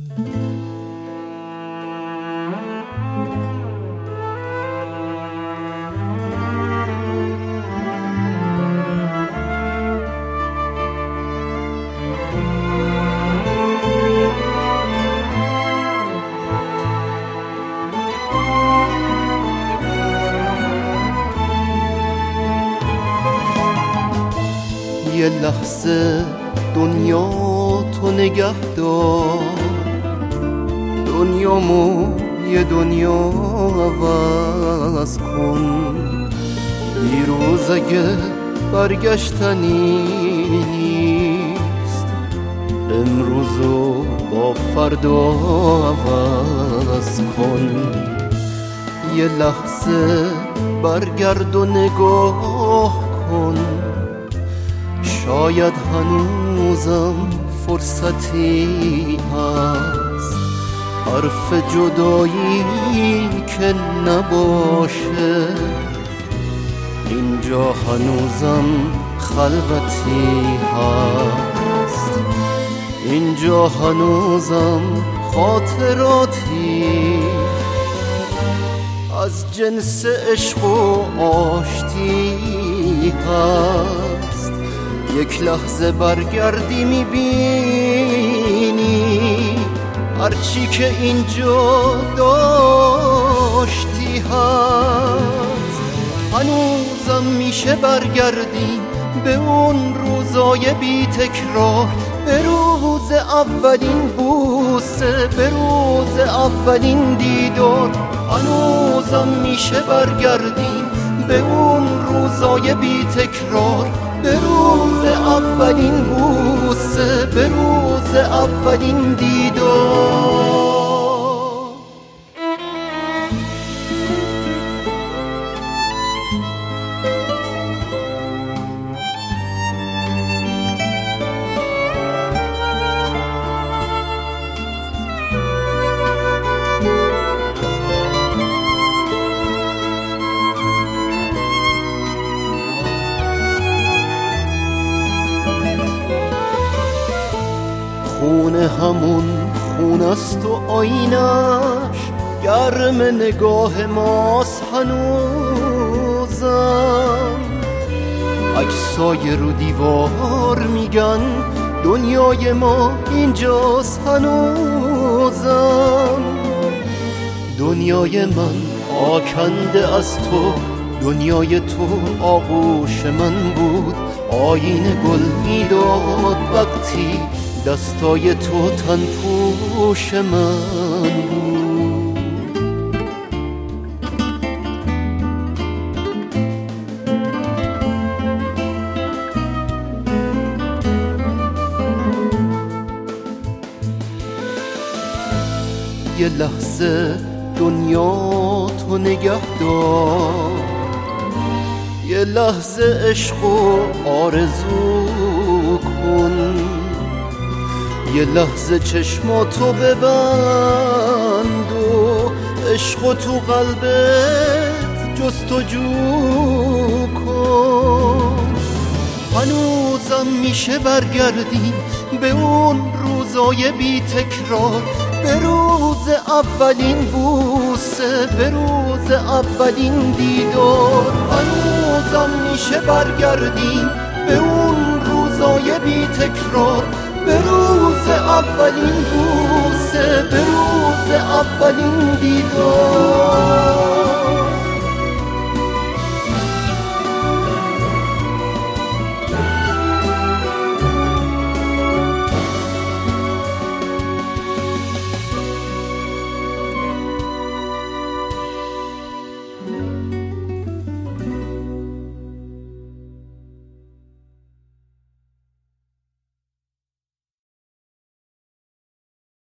یه لحظه دنیا تو نگه دار، دنیامو یه دنیا عوض کن. دیروز اگه برگشتنی نیست، امروزو با فردا عوض کن. یه لحظه برگرد و نگاه کن، شاید هنوزم فرصتی هست. حرف جدایی که نباشه، اینجا هنوزم خلوتی هست. اینجا هنوزم خاطراتی از جنس عشق و آشتی هست. یک لحظه برگردی میبینی هرچی که اینجا داشتی هست. هنوزم میشه برگردی به اون روزای بی تکرار، به روز اولین بوسه، به روز اولین دیدار. هنوزم میشه برگردی به اون روزای بی تکرار، به روز اولین بوسه، به روز اولین دیدار. خونه همون خونه است و آینش گرم نگاه ماست هنوزم. عکسای رو دیوار میگن دنیای ما اینجاست هنوزم. دنیای من آکنده از تو، دنیای تو آغوش من بود. آینه گل میداد وقتی دستای تو تن پوش من بود. یه لحظه دنیا تو نگه دار، یه لحظه عشق و آرزو کن. یه لحظه چشماتو ببند و عشقو تو قلبت جستجو کن. هنوزم میشه برگردی به اون روزای بی تکرار، به روز اولین بوسه، به روز اولین دیدار. هنوزم میشه برگردی به اون روزای بی تکرار، به روز اولین بوسه، به روز اولین دیدار.